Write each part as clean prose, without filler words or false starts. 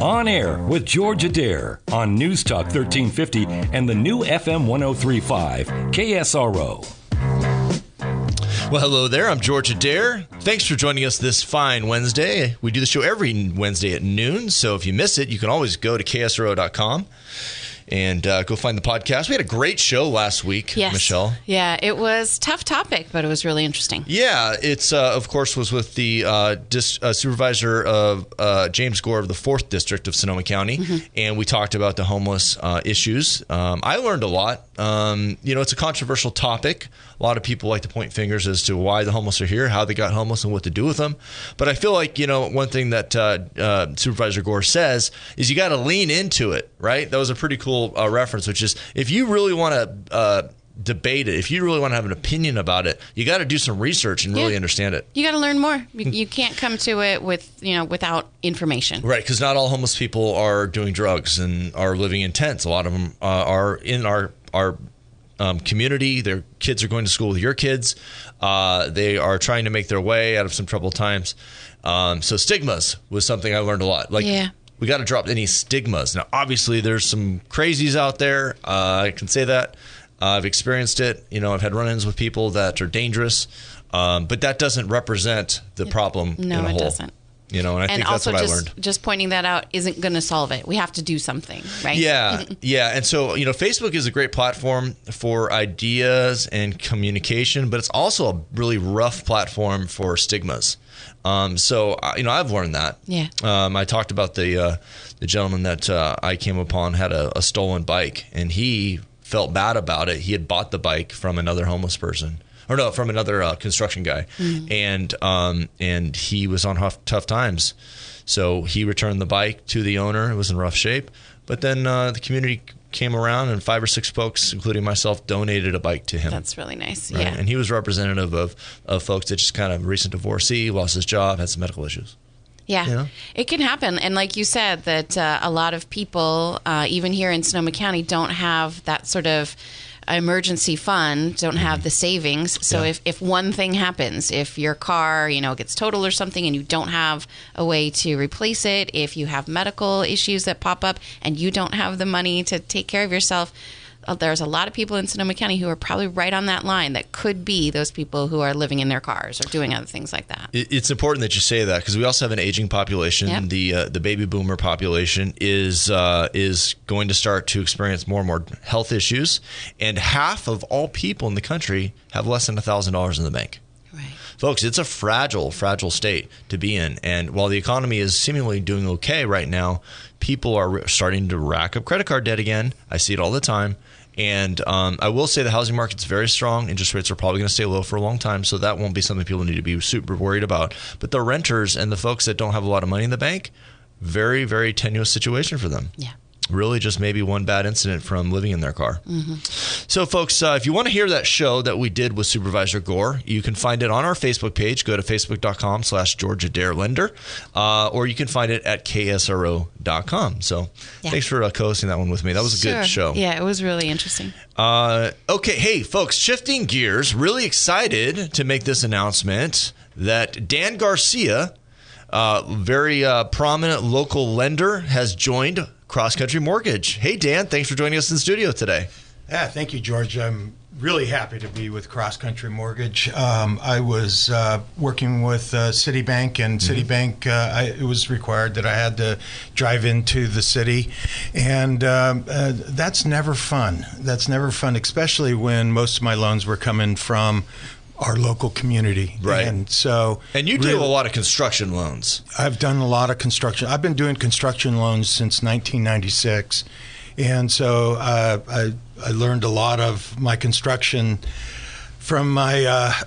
On Air with George Adair on News Talk 1350 and the new FM 1035 KSRO. Well, hello there. I'm George Adair. Thanks for joining us this fine Wednesday. We do the show every Wednesday at noon, so if you miss it, you can always go to ksro.com and go find the podcast. We had a great show last week, yes. Michelle. Yeah, it was a tough topic, but it was really interesting. Yeah, it's, of course, was with the supervisor of James Gore of the 4th District of Sonoma County, and we talked about the homeless issues. I learned a lot. It's a controversial topic. A lot of people like to point fingers as to why the homeless are here, how they got homeless, and what to do with them. But I feel like, one thing that Supervisor Gore says is you got to lean into it, right? That was a pretty cool reference, which is if you really want to debate it, if you really want to have an opinion about it, you got to do some research and really understand it. You got to learn more. You can't come to it without information. Right, because not all homeless people are doing drugs and are living in tents. A lot of them are in our community. Their kids are going to school with your kids. They are trying to make their way out of some troubled times. So stigmas was something I learned a lot. We got to drop any stigmas. Now, obviously, there's some crazies out there. I can say that. I've experienced it. I've had run-ins with people that are dangerous. But that doesn't represent the problem in a whole. No, it doesn't. And I think that's what I learned. Just pointing that out isn't going to solve it. We have to do something, right? Yeah, yeah. And so, Facebook is a great platform for ideas and communication, but it's also a really rough platform for stigmas. I've learned that. Yeah. I talked about the gentleman that I came upon had a stolen bike, and he felt bad about it. He had bought the bike from another homeless person. Or no, from another construction guy, and he was on tough times, so he returned the bike to the owner. It was in rough shape, but then the community came around, and 5 or 6 folks, including myself, donated a bike to him. That's really nice. Right? Yeah, and he was representative of folks that just kind of recent divorcee, lost his job, had some medical issues. Yeah, It can happen. And like you said, that a lot of people, even here in Sonoma County, don't have that sort of emergency fund, don't have the savings. So if one thing happens, if your car, gets totaled or something and you don't have a way to replace it, if you have medical issues that pop up and you don't have the money to take care of yourself, there's a lot of people in Sonoma County who are probably right on that line that could be those people who are living in their cars or doing other things like that. It's important that you say that because we also have an aging population. Yep. The baby boomer population is going to start to experience more and more health issues, and half of all people in the country have less than $1,000 in the bank. Right. Folks, it's a fragile state to be in. And while the economy is seemingly doing okay right now, people are starting to rack up credit card debt again. I see it all the time. And I will say the housing market's very strong. Interest rates are probably going to stay low for a long time, so that won't be something people need to be super worried about. But the renters and the folks that don't have a lot of money in the bank, very, very tenuous situation for them. Yeah. Really just maybe one bad incident from living in their car. So, folks, if you want to hear that show that we did with Supervisor Gore, you can find it on our Facebook page. Go to facebook.com/George Adair Lender, or you can find it at ksro.com. So thanks for co-hosting that one with me. That was a good show. Yeah, it was really interesting. Okay, hey, folks, shifting gears, really excited to make this announcement that Dan Garcia, very prominent local lender, has joined Cross Country Mortgage. Hey, Dan, thanks for joining us in the studio today. Yeah, thank you, George. I'm really happy to be with Cross Country Mortgage. I was working with Citibank, and Citibank, it was required that I had to drive into the city, and that's never fun. That's never fun, especially when most of my loans were coming from our local community. Right. And you do a lot of construction loans. I've done a lot of construction. I've been doing construction loans since 1996. And so I learned a lot of my construction from my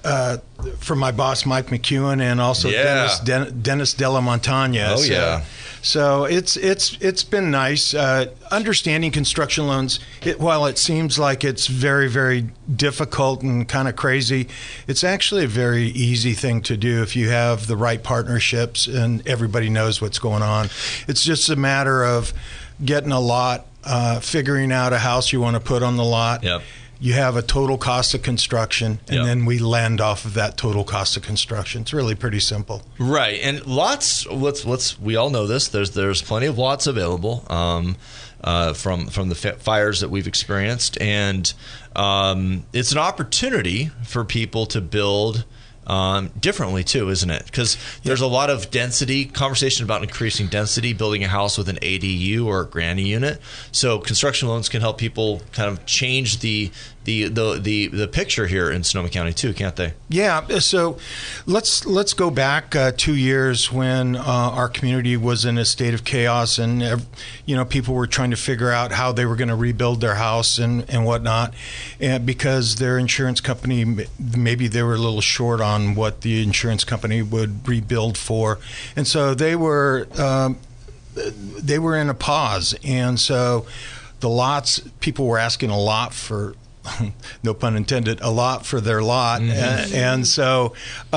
boss, Mike McEwen, and also Dennis Della Montagna. Oh, yeah. So it's been nice understanding construction loans. While it seems like it's very, very difficult and kind of crazy, it's actually a very easy thing to do if you have the right partnerships and everybody knows what's going on. It's just a matter of getting a lot, figuring out a house you want to put on the lot. Yep. You have a total cost of construction, and then we lend off of that total cost of construction. It's really pretty simple. Right, and lots. We all know this. There's plenty of lots available from the fires that we've experienced, and it's an opportunity for people to build differently too, isn't it? Because there's a lot of density, conversation about increasing density, building a house with an ADU or a granny unit. So construction loans can help people kind of change the picture here in Sonoma County too, can't they? Yeah. So let's go back 2 years when our community was in a state of chaos, and people were trying to figure out how they were going to rebuild their house and whatnot, and because their insurance company, maybe they were a little short on what the insurance company would rebuild for, and so they were in a pause, and so the lots, people were asking a lot for, no pun intended, a lot for their lot. And so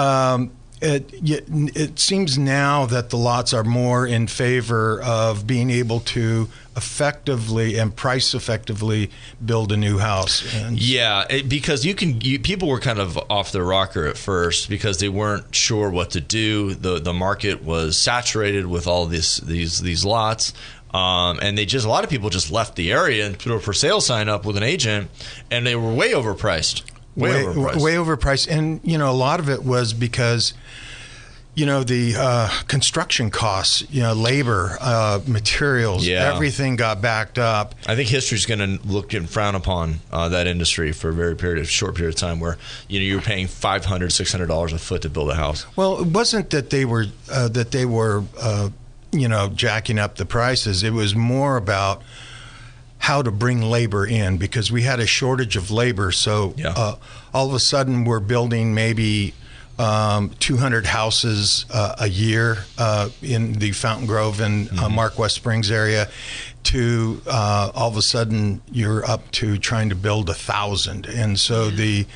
it seems now that the lots are more in favor of being able to effectively and price effectively build a new house. Because people were kind of off their rocker at first because they weren't sure what to do. The market was saturated with all these lots. And a lot of people just left the area and put a for sale sign up with an agent, and they were way overpriced. Way overpriced. And, a lot of it was because, the construction costs, labor, materials, everything got backed up. I think history's going to look and frown upon that industry for a short period of time where, you were paying $500, $600 a foot to build a house. Well, it wasn't that they were jacking up the prices. It was more about how to bring labor in, because we had a shortage of labor. So all of a sudden we're building maybe 200 houses a year in the Fountain Grove and Mark West Springs area, to all of a sudden you're up to trying to build 1,000. And so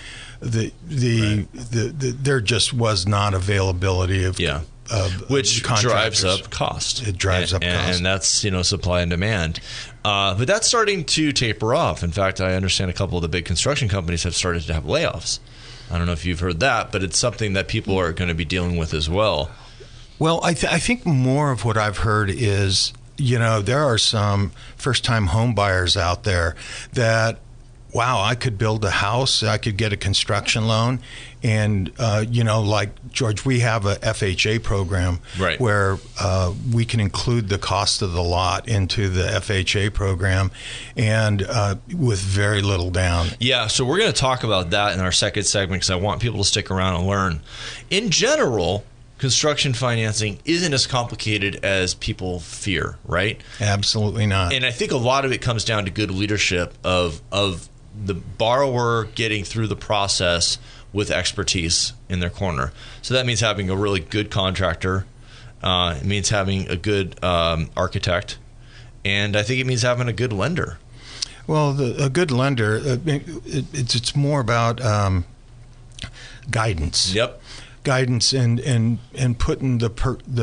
there just was not availability of which drives up cost. It drives up cost. And that's, supply and demand. But that's starting to taper off. In fact, I understand a couple of the big construction companies have started to have layoffs. I don't know if you've heard that, but it's something that people are going to be dealing with as well. Well, I think more of what I've heard is, there are some first-time home buyers out there that, wow, I could build a house, I could get a construction loan, and like George, we have a FHA program where we can include the cost of the lot into the FHA program, and with very little down. Yeah, so we're going to talk about that in our second segment because I want people to stick around and learn. In general, construction financing isn't as complicated as people fear, right? Absolutely not. And I think a lot of it comes down to good leadership of the borrower getting through the process with expertise in their corner. So that means having a really good contractor. It means having a good architect. And I think it means having a good lender. Well, a good lender, it's more about guidance. Yep. Guidance and putting the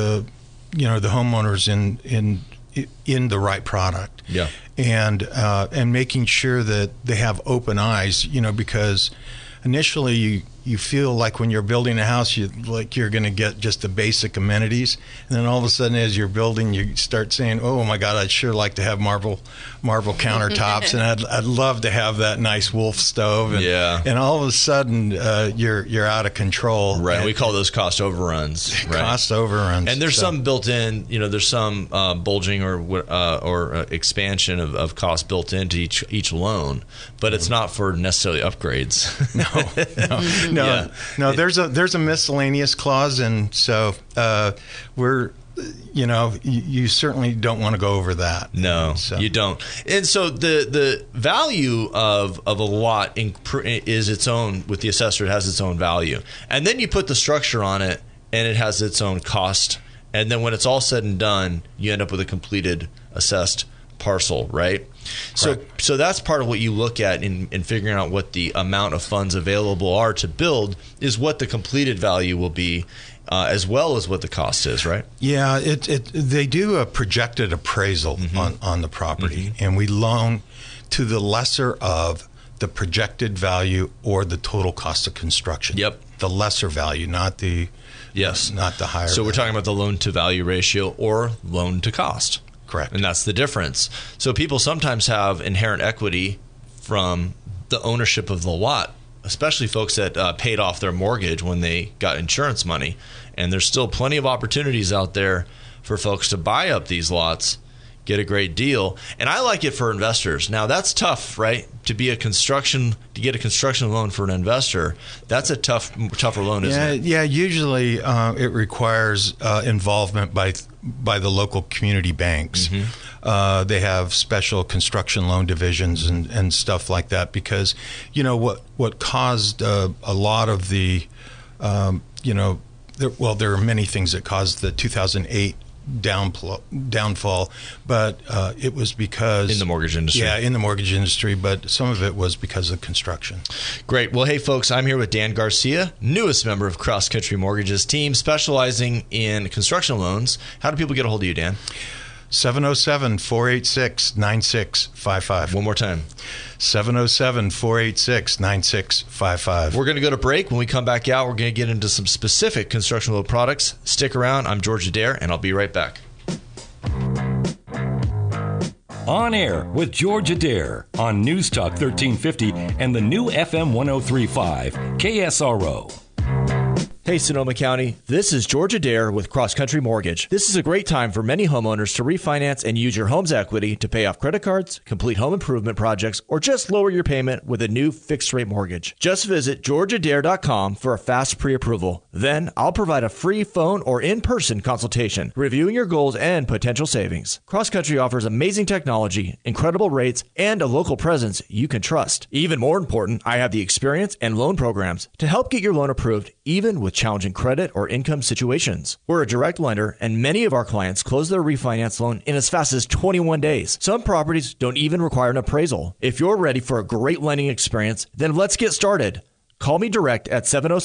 homeowners in the right product. Yeah. And making sure that they have open eyes, because initially you feel like when you're building a house, you're going to get just the basic amenities, and then all of a sudden, as you're building, you start saying, "Oh my God, I'd sure like to have marble countertops, and I'd love to have that nice Wolf stove." And, and all of a sudden, you're out of control. Right. We call those cost overruns. Right? Cost overruns. And there's some built in. There's some bulging or expansion of cost built into each loan, but it's not for necessarily upgrades. No. There's a miscellaneous clause, and so we're. You certainly don't want to go over that. No, you don't. And so the value of a lot is its own. With the assessor, it has its own value. And then you put the structure on it, and it has its own cost. And then when it's all said and done, you end up with a completed assessed parcel, right? So that's part of what you look at in figuring out what the amount of funds available are to build, is what the completed value will be, as well as what the cost is, right? Yeah, they do a projected appraisal on the property, and we loan to the lesser of the projected value or the total cost of construction. Yep. The lesser value, not the higher. So we're value. talking about the loan to value ratio or loan to cost. Correct. And that's the difference. So people sometimes have inherent equity from the ownership of the lot, especially folks that paid off their mortgage when they got insurance money. And there's still plenty of opportunities out there for folks to buy up these lots, get a great deal. And I like it for investors. Now, that's tough, right? To get a construction loan for an investor, that's a tougher loan, isn't it? Yeah, usually it requires involvement by the local community banks. Mm-hmm. They have special construction loan divisions and stuff like that, because what caused a lot of the there are many things that caused the 2008 downfall, but it was because in the mortgage industry. Yeah, in the mortgage industry, but some of it was because of construction. Great. Well, hey, folks, I'm here with Dan Garcia, newest member of Cross Country Mortgage's team, specializing in construction loans. How do people get a hold of you, Dan? 707-486-9655. One more time. 707-486-9655. We're going to go to break. When we come back out, we're going to get into some specific construction loan products. Stick around. I'm George Adair, and I'll be right back. On Air with George Adair on News Talk 1350 and the new FM 1035 KSRO. Hey, Sonoma County, this is George Adair with Cross Country Mortgage. This is a great time for many homeowners to refinance and use your home's equity to pay off credit cards, complete home improvement projects, or just lower your payment with a new fixed-rate mortgage. Just visit georgeadair.com for a fast pre-approval. Then I'll provide a free phone or in-person consultation, reviewing your goals and potential savings. Cross Country offers amazing technology, incredible rates, and a local presence you can trust. Even more important, I have the experience and loan programs to help get your loan approved, even with challenging credit or income situations. We're a direct lender, and many of our clients close their refinance loan in as fast as 21 days. Some properties don't even require an appraisal. If you're ready for a great lending experience, then let's get started. Call me direct at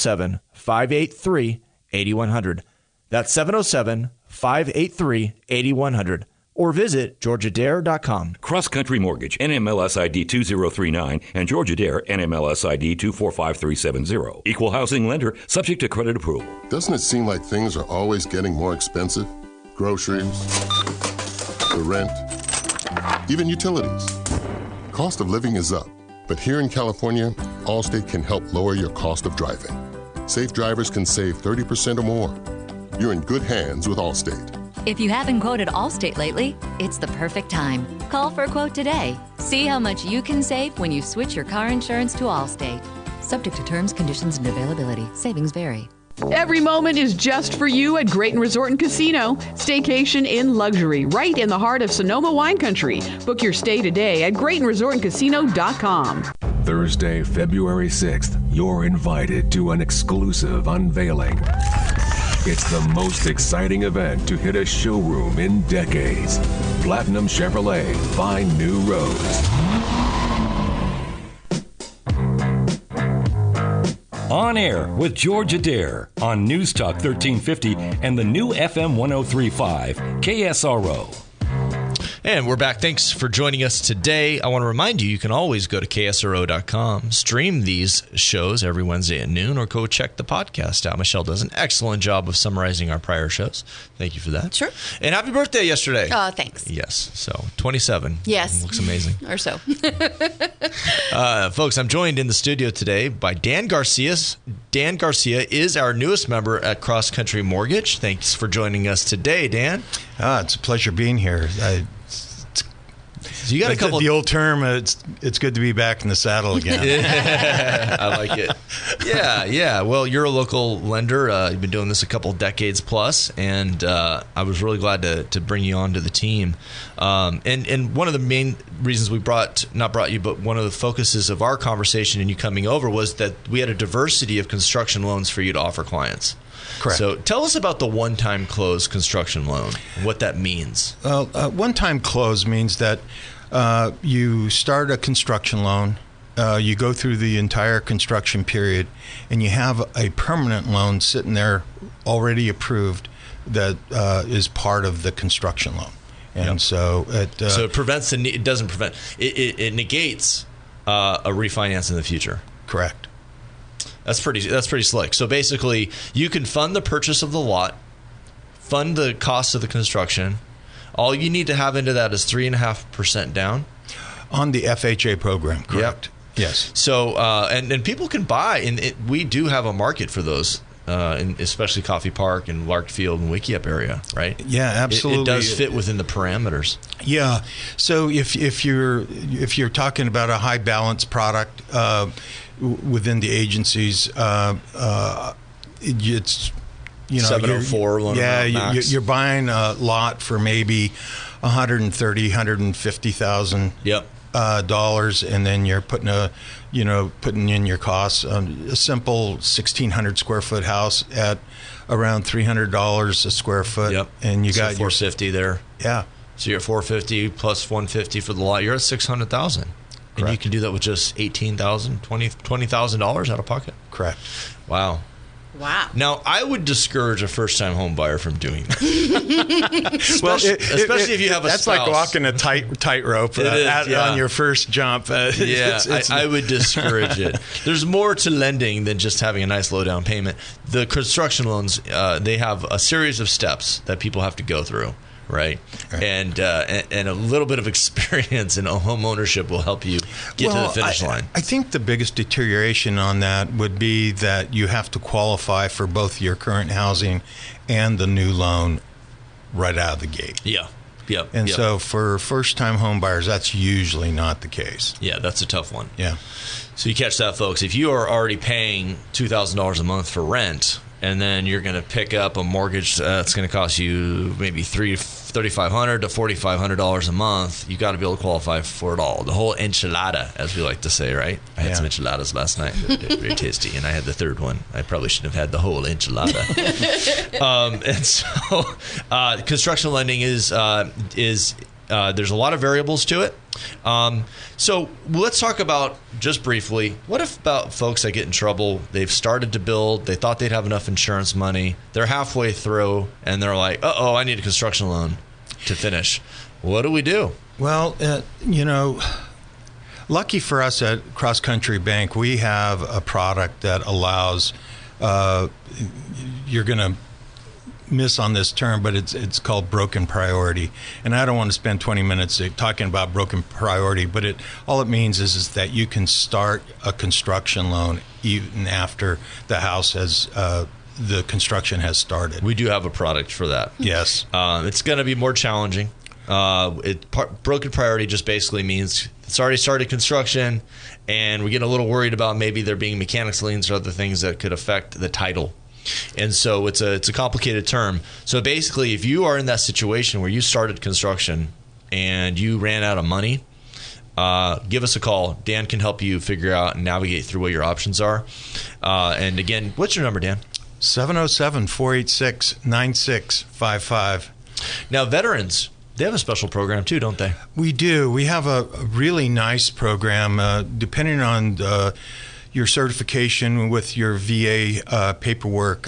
707-583-8100. That's 707-583-8100. Or visit georgeadair.com. Cross Country Mortgage, NMLS ID 2039, and George Adair, NMLS ID 245370. Equal housing lender, subject to credit approval. Doesn't it seem like things are always getting more expensive? Groceries, the rent, even utilities. Cost of living is up, but here in California, Allstate can help lower your cost of driving. Safe drivers can save 30% or more. You're in good hands with Allstate. If you haven't quoted Allstate lately, it's the perfect time. Call for a quote today. See how much you can save when you switch your car insurance to Allstate. Subject to terms, conditions, and availability. Savings vary. Every moment is just for you at Grayton Resort and Casino. Staycation in luxury, right in the heart of Sonoma wine country. Book your stay today at GraytonResortandCasino.com. Thursday, February 6th, you're invited to an exclusive unveiling. It's the most exciting event to hit a showroom in decades. Platinum Chevrolet, find new roads. On Air with George Adair on News Talk 1350 and the new FM 1035 KSRO. And we're back. Thanks for joining us today. I want to remind you, you can always go to KSRO.com, stream these shows every Wednesday at noon, or go check the podcast out. Michelle does an excellent job of summarizing our prior shows. Thank you for that. Sure. And happy birthday yesterday. Thanks. Yes. So 27. Yes. Looks amazing. Or so. Folks, I'm joined in the studio today by Dan Garcia. Dan Garcia is our newest member at Cross Country Mortgage. Thanks for joining us today, Dan. It's a pleasure being here. So you got a couple. The old term, it's good to be back in the saddle again. Yeah, I like it. Yeah. Well, you're a local lender. You've been doing this a couple decades plus, and I was really glad to bring you onto the team. And one of the main reasons we not brought you, but one of the focuses of our conversation and you coming over was that we had a diversity of construction loans for you to offer clients. Correct. So tell us about the one-time close construction loan, what that means. Well, one-time close means that you start a construction loan, you go through the entire construction period, and you have a permanent loan sitting there already approved that is part of the construction loan. And so it prevents it doesn't prevent it negates a refinance in the future. Correct. That's pretty slick. So basically, you can fund the purchase of the lot, fund the cost of the construction. All you need to have into that is 3.5% down On the FHA program, correct? Yep. Yes. So and people can buy, and we do have a market for those, especially Coffee Park and Larkfield and Wickiup area, right? Yeah, absolutely. It does fit within the parameters. Yeah. So if you're talking about a high balance product within the agencies, it's 704 loan amount max. You're buying a lot for maybe $150,000 dollars, and then you're putting in your costs. A simple 1,600 square foot house at around $300 a square foot. Yep. And you so got $450 there. Yeah. So you're at $450 plus $150 for the lot. You're at $600,000. And you can do that with just $18,000, $20,000 out of pocket. Correct. Wow. Now, I would discourage a first-time home buyer from doing that. especially if you have a that's spouse. That's like walking a tightrope on your first jump. I would discourage it. There's more to lending than just having a nice low-down payment. The construction loans, they have a series of steps that people have to go through. Right, and a little bit of experience in home ownership will help you get to the finish line. I think the biggest deterioration on that would be that you have to qualify for both your current housing and the new loan right out of the gate. Yeah. So for first-time home buyers, that's usually not the case. Yeah, that's a tough one. Yeah. So you catch that, folks. If you are already paying $2,000 a month for rent, and then you're going to pick up a mortgage that's going to cost you maybe $3,500 to $4,500 a month, you got to be able to qualify for it all. The whole enchilada, as we like to say, right? I had some enchiladas last night. They're very tasty, and I had the third one. I probably shouldn't have had the whole enchilada. And so, construction lending is there's a lot of variables to it. So let's talk about, just briefly, what if about folks that get in trouble? They've started to build, they thought they'd have enough insurance money, they're halfway through, and they're like, I need a construction loan to finish. What do we do? Well, lucky for us at Cross Country Bank, we have a product that allows, you're going to miss on this term, but it's called broken priority. And I don't want to spend 20 minutes talking about broken priority, but all it means is that you can start a construction loan even after the house has the construction has started. We do have a product for that. Yes. It's going to be more challenging. Broken priority just basically means it's already started construction, and we get a little worried about maybe there being mechanics liens or other things that could affect the title. And so it's a complicated term. So basically, if you are in that situation where you started construction and you ran out of money, give us a call. Dan can help you figure out and navigate through what your options are. And again, what's your number, Dan? 707-486-9655. Now, veterans, they have a special program too, don't they? We do. We have a really nice program, depending on your certification with your VA paperwork.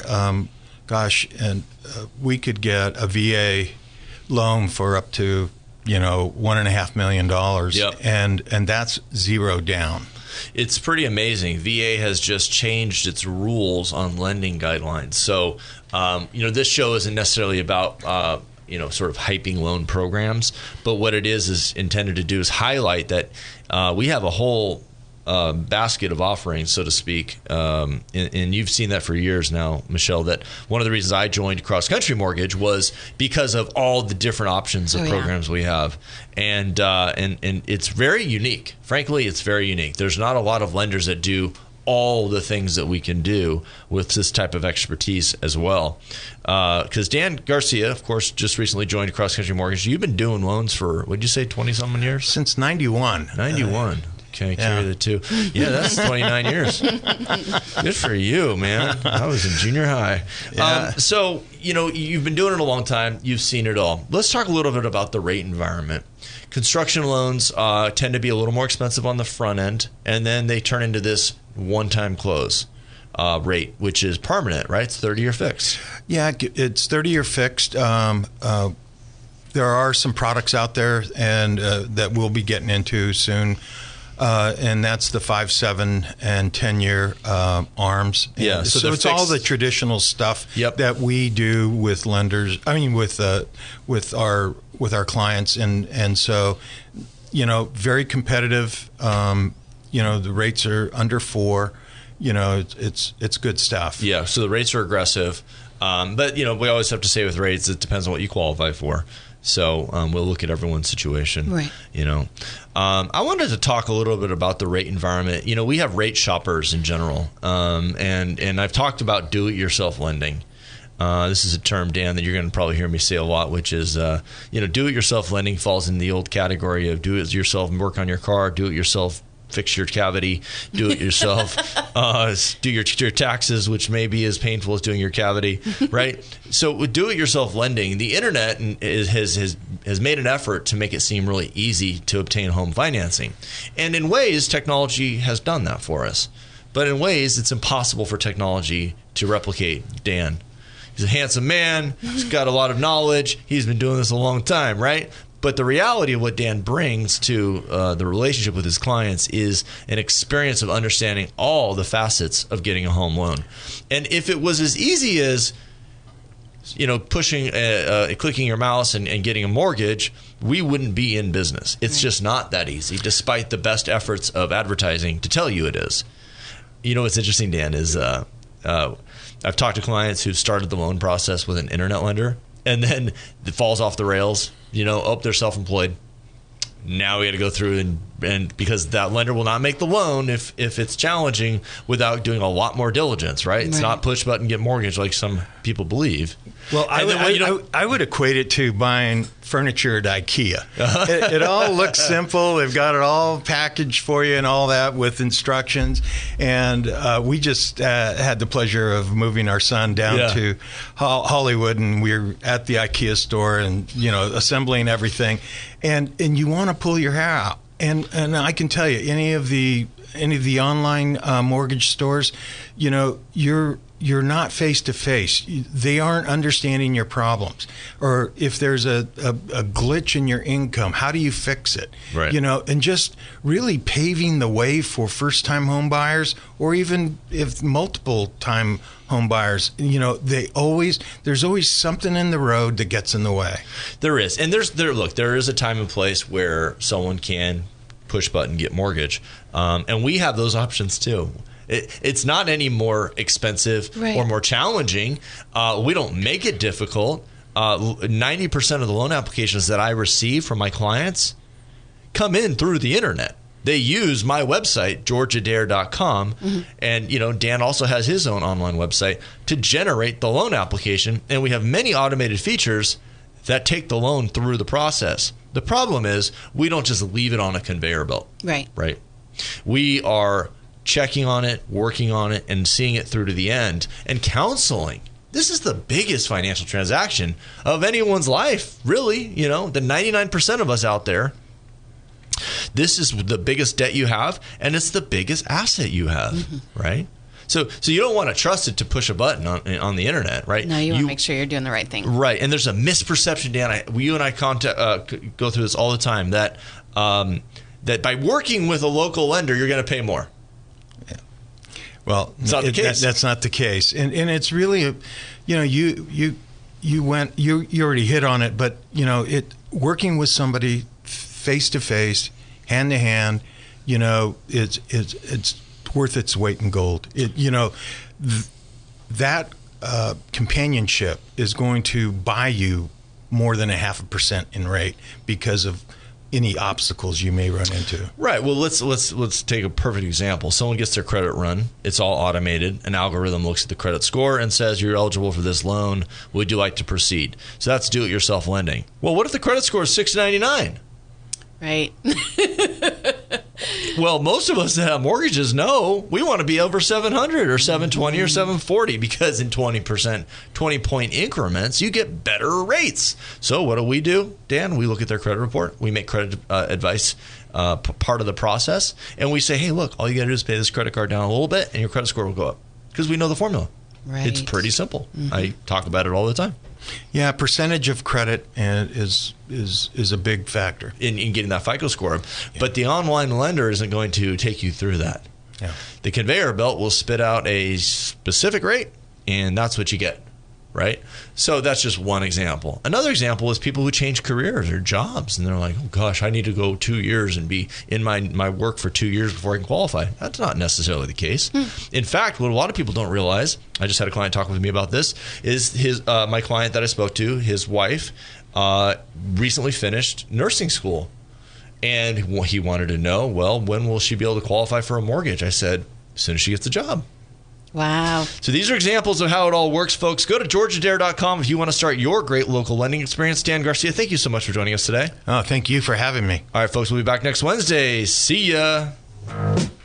We could get a VA loan for up to $1.5 million. Yep. And that's zero down. It's pretty amazing. VA has just changed its rules on lending guidelines. So, this show isn't necessarily about sort of hyping loan programs, but what it is intended to do is highlight that we have a whole basket of offerings, so to speak, and you've seen that for years now, Michelle, that one of the reasons I joined Cross Country Mortgage was because of all the different options of programs we have, and it's very unique. Frankly, it's very unique. There's not a lot of lenders that do all the things that we can do with this type of expertise as well. Because Dan Garcia, of course, just recently joined Cross Country Mortgage. You've been doing loans for, what'd you say, 20-something years? Since 91. 91. Okay, carry the two. Yeah, that's 29 years. Good for you, man. I was in junior high. Yeah. So, you've been doing it a long time. You've seen it all. Let's talk a little bit about the rate environment. Construction loans tend to be a little more expensive on the front end, and then they turn into this one-time close rate, which is permanent, right? It's 30-year fixed. Yeah, it's 30-year fixed. There are some products out there and that we'll be getting into soon and that's the 5, 7, and 10-year ARMs. Yeah, and so so it's fixed. all the traditional stuff Yep. that we do with lenders. I mean, with our clients, and so very competitive. The rates are under 4. It's good stuff. Yeah, so the rates are aggressive. But, we always have to say with rates, it depends on what you qualify for. So we'll look at everyone's situation. Right. I wanted to talk a little bit about the rate environment. We have rate shoppers in general. And I've talked about do-it-yourself lending. This is a term, Dan, that you're going to probably hear me say a lot, which is, do-it-yourself lending falls in the old category of do-it-yourself work on your car, do-it-yourself fix your cavity, do it yourself, do your taxes, which may be as painful as doing your cavity, right? So with do-it-yourself lending, the internet has made an effort to make it seem really easy to obtain home financing. And in ways, technology has done that for us. But in ways, it's impossible for technology to replicate Dan. He's a handsome man. He's got a lot of knowledge. He's been doing this a long time, right? But the reality of what Dan brings to the relationship with his clients is an experience of understanding all the facets of getting a home loan. And if it was as easy as, pushing, clicking your mouse and getting a mortgage, we wouldn't be in business. It's just not that easy, despite the best efforts of advertising to tell you it is. What's interesting, Dan, is I've talked to clients who've started the loan process with an internet lender, and then it falls off the rails. They're self-employed. Now we got to go through and because that lender will not make the loan if it's challenging without doing a lot more diligence, right? It's not push button, get mortgage like some people believe. Well, I would equate it to buying furniture at IKEA. It all looks simple. They've got it all packaged for you and all that with instructions. And we just had the pleasure of moving our son down to Hollywood, and we were at the IKEA store and assembling everything. And you want to pull your hair out. And I can tell you, any of the online mortgage stores, you're not face to face. They aren't understanding your problems. Or if there's a glitch in your income, how do you fix it? Right. And just really paving the way for first time home buyers, or even if multiple time home buyers, there's always something in the road that gets in the way. There is. And there is a time and place where someone can push button, get mortgage. And we have those options too. It's not any more expensive or more challenging. We don't make it difficult. 90% of the loan applications that I receive from my clients come in through the internet. They use my website, georgeadair.com, and Dan also has his own online website to generate the loan application. And we have many automated features that take the loan through the process. The problem is we don't just leave it on a conveyor belt. Right. We are checking on it, working on it, and seeing it through to the end. And counseling. This is the biggest financial transaction of anyone's life, really. The 99% of us out there, this is the biggest debt you have, and it's the biggest asset you have, right? So you don't want to trust it to push a button on the internet, right? No, you want to make sure you're doing the right thing. Right, and there's a misperception, Dan. You and I go through this all the time, that by working with a local lender, you're going to pay more. Well, it's not the case. That's not the case, and it's really, you already hit on it, but working with somebody face to face, hand to hand, it's worth its weight in gold. That companionship is going to buy you more than 0.5% in rate because of any obstacles you may run into. Right. Well, let's take a perfect example. Someone gets their credit run. It's all automated. An algorithm looks at the credit score and says, you're eligible for this loan. Would you like to proceed? So that's do-it-yourself lending. Well, what if the credit score is 699? Right. Well, most of us that have mortgages know we want to be over 700 or 720 or 740 because in 20-point increments, you get better rates. So what do? Dan, we look at their credit report. We make credit advice part of the process. And we say, hey, look, all you got to do is pay this credit card down a little bit and your credit score will go up because we know the formula. Right. It's pretty simple. I talk about it all the time. Yeah, percentage of credit is a big factor in getting that FICO score. Yeah. But the online lender isn't going to take you through that. Yeah. The conveyor belt will spit out a specific rate, and that's what you get, right? So that's just one example. Another example is people who change careers or jobs, and they're like, oh, gosh, I need to go 2 years and be in my work for 2 years before I can qualify. That's not necessarily the case. In fact, what a lot of people don't realize, I just had a client talk with me about this, is my client that I spoke to, his wife, recently finished nursing school. And he wanted to know, well, when will she be able to qualify for a mortgage? I said, as soon as she gets a job. Wow. So these are examples of how it all works, folks. Go to GeorgiaDare.com if you want to start your great local lending experience. Dan Garcia, thank you so much for joining us today. Oh, thank you for having me. All right, folks, we'll be back next Wednesday. See ya.